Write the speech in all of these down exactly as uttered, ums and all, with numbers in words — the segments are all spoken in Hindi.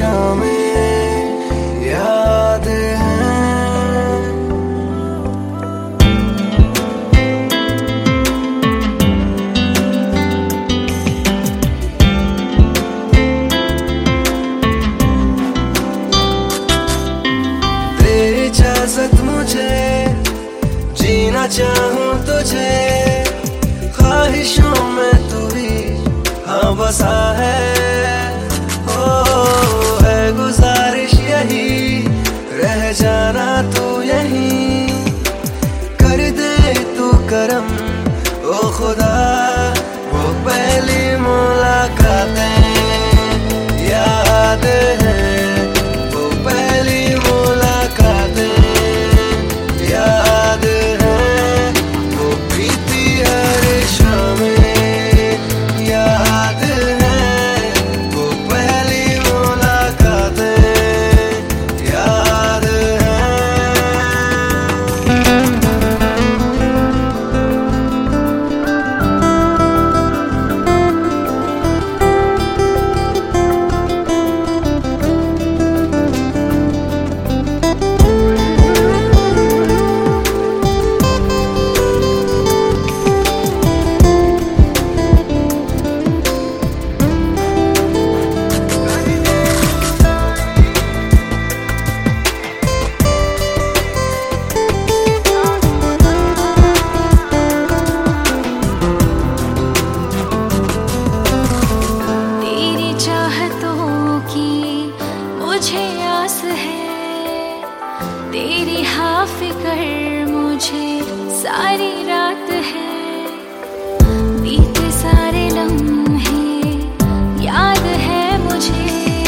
शामें याद हैं। दे इजाजत मुझे जीना चाहूं तुझे, ख्वाहिशों में तू ही हाँ बसा है। ओ है गुजारिश यही, रह जाना तू यहीं, कर दे तू करम ओ खुदा। वो पहली मुलाकातें याद हैं, वो पहली मुलाकातें याद हैं, वो प्रीति हर शामें याद हैं, वो पहली मुलाकातें याद हैं। मुझे आस है तेरी हाँ फिकर मुझे सारी रात है। बीते सारे लम्हे याद है मुझे,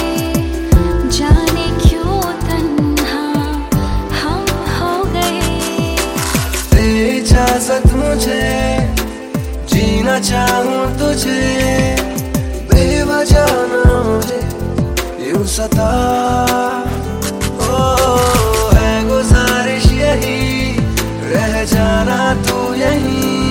जाने क्यों तन्हा हम हो गए। दे इजाजत मुझे जीना चाहूं तुझे, बेवजह ना मुझे यूं सता। ओ है गुजारिश यही, रह जाना तू यहीं,